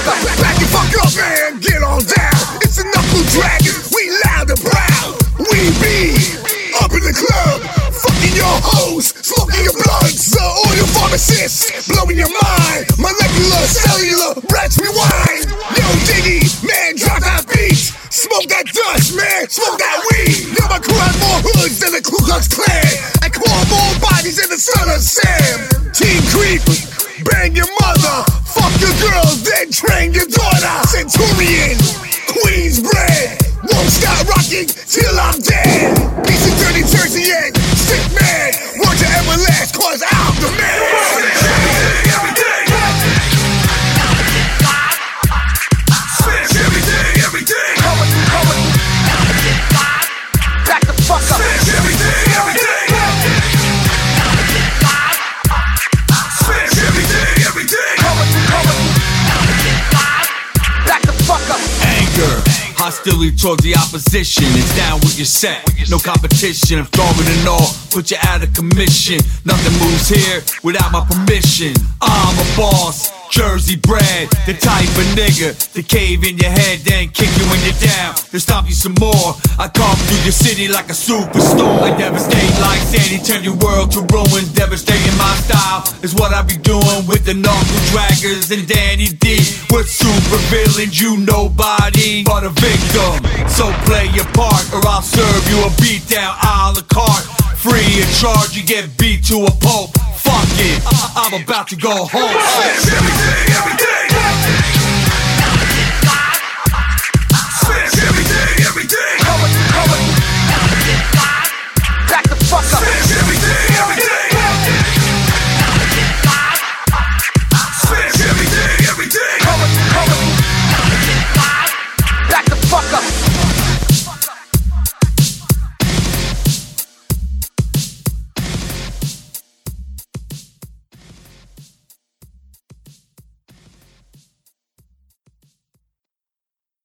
up. Back the fuck up, man. Get on down. It's the Knuckle Dragons. We loud and proud. We be up in the club, fucking your hoes, smoking your blunts. All your pharmacists, blowing your mind. Molecular, cellular, breath rewind. Yo, Diggy, man, drop that beat. Smoke that dust, man, smoke that weed. Yo, my crew has more hoods than the Ku Klux Klan. I call more bodies than the son of Sam. Team Creep, bang your mother, fuck your girl, then train your daughter. Centurion, Queensbred, won't stop rocking till I'm dead. Piece of dirty Jersey and sick man, word to everlast, cause I'm the man. Every day. Every day. Back the fuck up. Every day. Every day. Every day. Back the fuck up. Anger, hostility towards the opposition. It's down with your set, no competition. I'm throwing it all, put you out of commission. Nothing moves here without my permission. I'm a boss, Jersey bred, the type of nigga to cave in your head, then kick you when you're down, then stomp you some more. I come through your city like a superstorm. I devastate like Sandy, turn your world to ruin. Devastating my style is what I be doing with the Knuckle Draggers and Danny D. With super villains, you nobody but a victim. So play your part or I'll serve you a beat down a la carte. Free of charge, you get beat to a pulp. Fuck it, I'm about to go home. Every day. Every day. Every day. Back the fuck up. Every day. Every day.